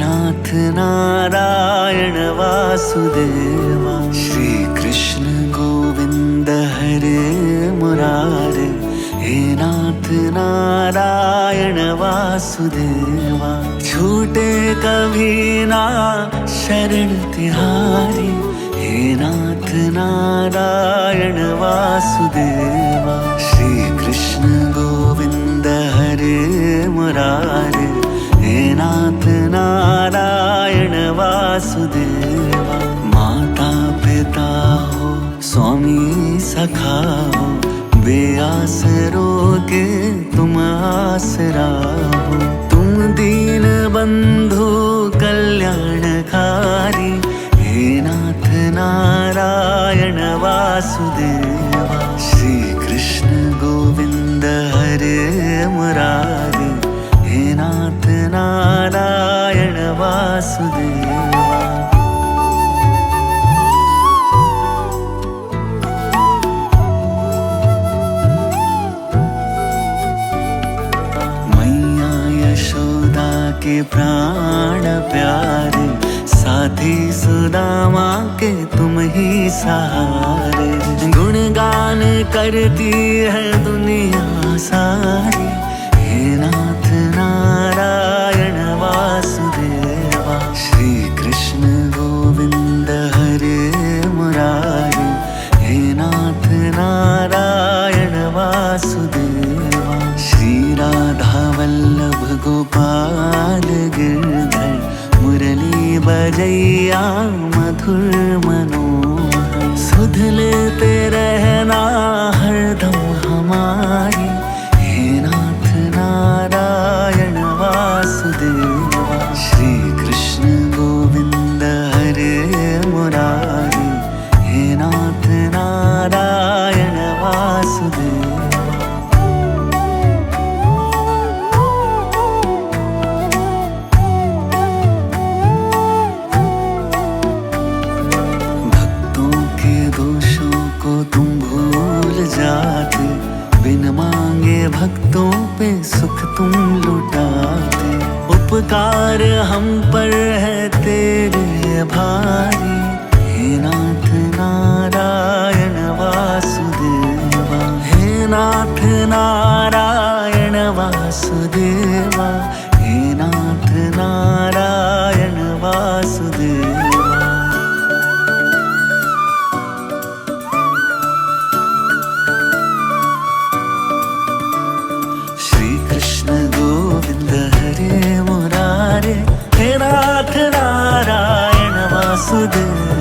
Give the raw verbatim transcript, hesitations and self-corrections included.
नाथ नारायण वासुदेवा। श्री कृष्ण गोविंद हरे मुरारे, हे नाथ नारायण वासुदेवा। छूटे कभी ना शरण तिहारी, हे नाथ नारायण वासुदेवा। श्री कृष्ण गोविंद हरे मुरारे, हे नाथ नारायण वासुदेवा। माता पिता हो स्वामी सखा हो, बेआसरों के तुम आसरा हो। तुम दीन बंधु कल्याणकारी, हे नाथ नारायण वासुदेवा। श्री कृष्ण गोविंद हरे मुरारे, हे नाथ नारायण वासुदेवा। मैया यशोदा के प्राण प्यारे, साथी सुदामा के तुम ही सहारे। गुणगान करती है दुनिया सारी, हे नाथ नारायण वासुदेवा। श्री कृष्ण गोविंद हरे मुरारे, हे नाथ नारायण वासुदेवा। श्री राधा वल्लभ गोपाल गिरधर, मुरली बजैया मधुर मनोहर। सुध लेते रहना हरदम हमारी, हे नाथ नारायण वासुदेवा। श्री कृष्ण गोविंद हरे मुरारे, हे नाथ नारायण वासुदेवा। तुम भूल जाते, बिन मांगे भक्तों पे सुख तुम लुटाते। उपकार हम पर है तेरे भारी, हे नाथ नारायण वासुदेवा। हे नाथ नारायण वासुदेवा, हे नाथ नारायण वासुदेवा। हरे मुरारे, हे नाथ नारायण वासुदेवा।